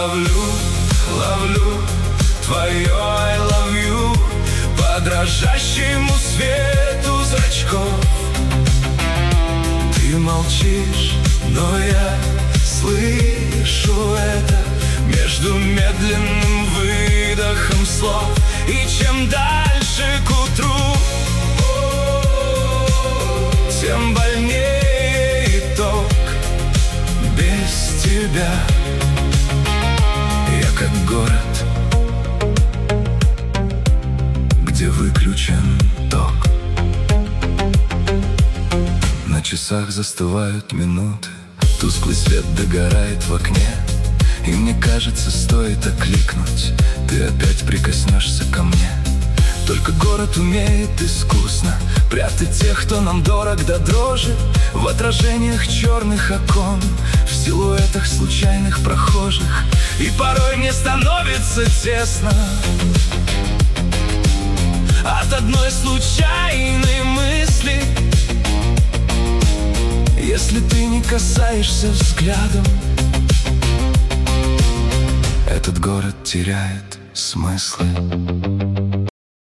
ловлю, ловлю твое I love you по дрожащему свету зрачков. Ты молчишь, но я слышу это между медленным выдохом слов. И чем дальше к утру, тем больнее итог. Без тебя я как город, где выключен ток. На часах застывают минуты, тусклый свет догорает в окне. И мне кажется, стоит окликнуть, ты опять прикоснешься ко мне. Только город умеет искусно прятать тех, кто нам дорог до дрожи, в отражениях черных окон, в силуэтах случайных прохожих. И порой мне становится тесно от одной случайной мысли. Если ты не касаешься взглядом, этот город теряет смыслы.